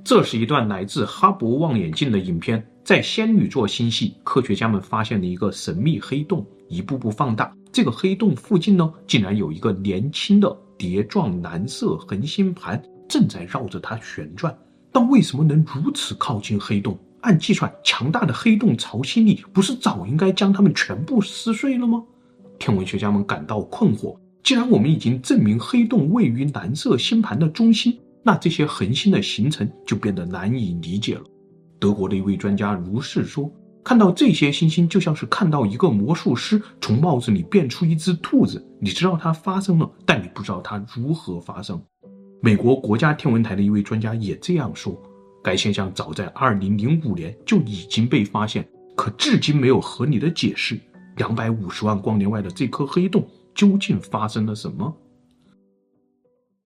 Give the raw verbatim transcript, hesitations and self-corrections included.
这是一段来自哈勃望远镜的影片，在仙女座星系，科学家们发现了一个神秘黑洞，一步步放大。这个黑洞附近呢，竟然有一个年轻的碟状蓝色恒星盘正在绕着它旋转。但为什么能如此靠近黑洞？按计算，强大的黑洞潮汐力不是早应该将它们全部撕碎了吗？天文学家们感到困惑，既然我们已经证明黑洞位于蓝色星盘的中心，那这些恒星的形成就变得难以理解了。德国的一位专家如是说，看到这些星星就像是看到一个魔术师从帽子里变出一只兔子，你知道它发生了，但你不知道它如何发生。美国国家天文台的一位专家也这样说，该现象早在二零零五年就已经被发现，可至今没有合理的解释。两百五十万光年外的这颗黑洞究竟发生了什么？